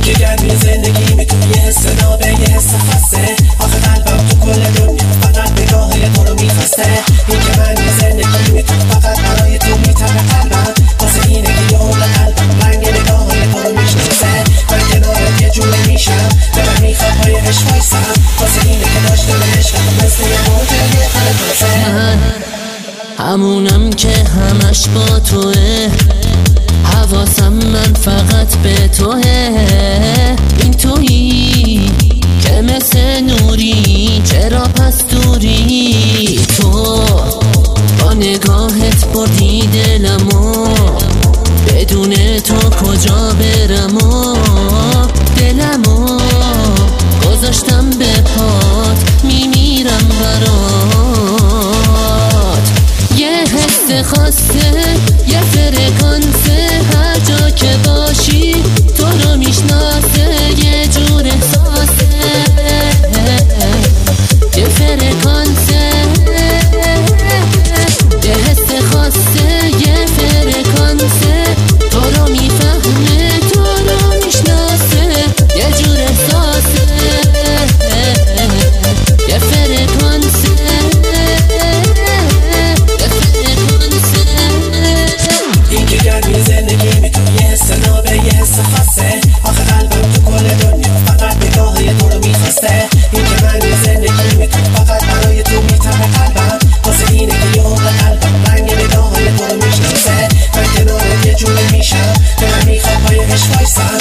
که گرمی زندگی میتونه یه حس نابه یه حس خاصه. آخه قلبم تو کل دنیا فقط نگاه تو رو میخواسته. این که من یه زندگی میتونه فقط برای تو میتونه قلبم. واسه اینه که یه عمر قلبم رنگ نگاه تو رو میشناسه. من کنارت یه جوره میشم دلم میخواد پای عشق وایسم. واسه اینه که داشتم عشقم مثل یه موج یه قلب. من همونم که همش با توه، حواسم من فقط به توه. این تویی که مثل نوری، چرا پس دوری؟ تو با نگاهت بردی دلمو، بدون تو کجا برم و دلمو گذاشتم به پات، میمیرم برات. یه حس خاصه، یه فرکانسه، هر جا که باشی تو رو میشناسه. یه جور احساسه، یه فرکانسه، یه حس خاصه، یه فرکانسه، تو رو میفهمه، تو رو میشناسه. یه جور احساسه، یه فرکانسه، این که گرمی زندگی میتونه یه حس نابه یه حس خاصه. آخه قلبم تو کل دنیا فقط نگاه تو رو میخواسته. این که من یه زندگی میتونه فقط برای تو میتونه قلبم. واسه اینه که یه عمر قلبم رنگ نگاه تو رو میشناسه. من کنارت یه جوره میشم دلم میخواد پای عشق وایسم.